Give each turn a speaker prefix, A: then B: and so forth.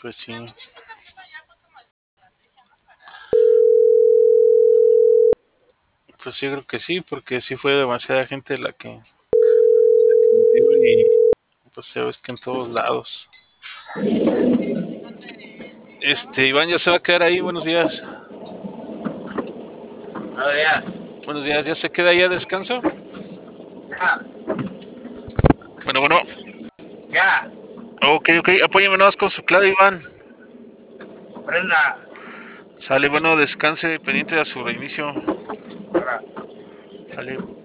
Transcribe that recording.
A: Pues sí. Pues yo creo que sí, porque sí fue demasiada gente la que murió y pues ya ves que en todos lados. Iván ya se va a quedar ahí, buenos días.
B: Buenos días.
A: Buenos días, ¿ya se queda ahí a descanso?
B: Ya,
A: Bueno.
B: ya,
A: Ok, apóyeme nomás con su clave, Iván.
B: prenda.
A: Sale, bueno, descanse pendiente de su reinicio.
B: Ahora.
A: Sale.